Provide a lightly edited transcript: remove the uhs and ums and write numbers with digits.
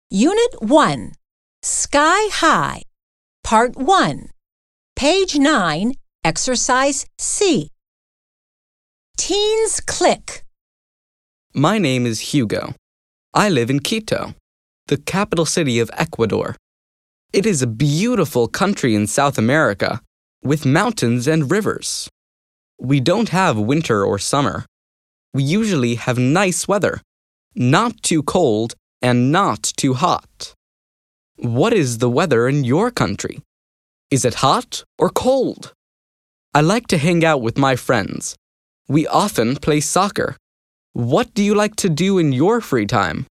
Unit 1, Sky High, Part 1, Page 9, Exercise C. Teens Click. My name is Hugo. I live in Quito, the capital city of Ecuador. It is a beautiful country in South America, with mountains and rivers. We don't have winter or summer. We usually have nice weather, not too cold and not too hot. What is the weather in your country? Is it hot or cold? I like to hang out with my friends. We often play soccer. What do you like to do in your free time?